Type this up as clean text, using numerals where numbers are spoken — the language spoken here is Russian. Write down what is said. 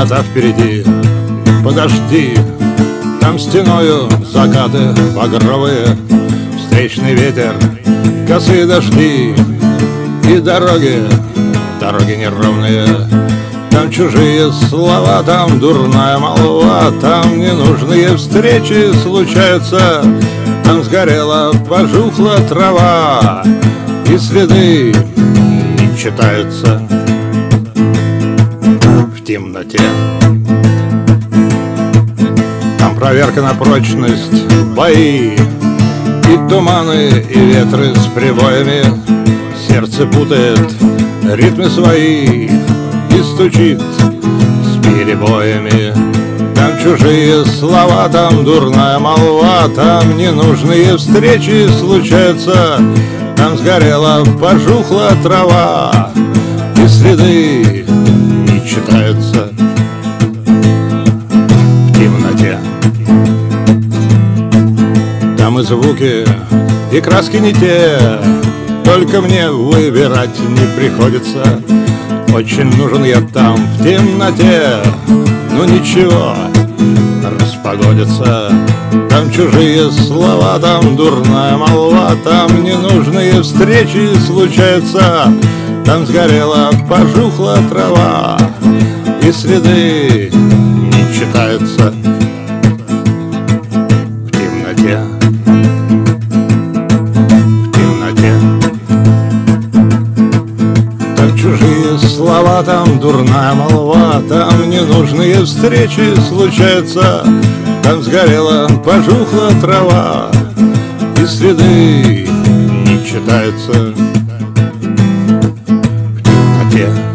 темнота впереди. Подожди, там стеною закаты багровые, встречный ветер, косые дожди и дороги неровные. Там чужие слова, там дурная молва, там ненужные встречи случаются. Там сгорела, пожухла трава, и следы не читаются в темноте. Там проверка на прочность, бои и туманы, и ветры с прибоями. Сердце путает ритмы свои и стучит с перебоями. Там чужие слова, там дурная молва, там ненужные встречи случаются. Там сгорела, пожухла трава, и следы не читаются в темноте. Там и звуки, и краски не те, только мне выбирать не приходится. Очень нужен я там в темноте, ну ничего, распогодится. Там чужие слова, там дурная молва, там ненужные встречи случаются. Там сгорела, пожухла трава, и следы не читаются в темноте. Чужие слова, там дурная молва, там ненужные встречи случаются. Там сгорела, пожухла трава, и следы не читаются в темноте.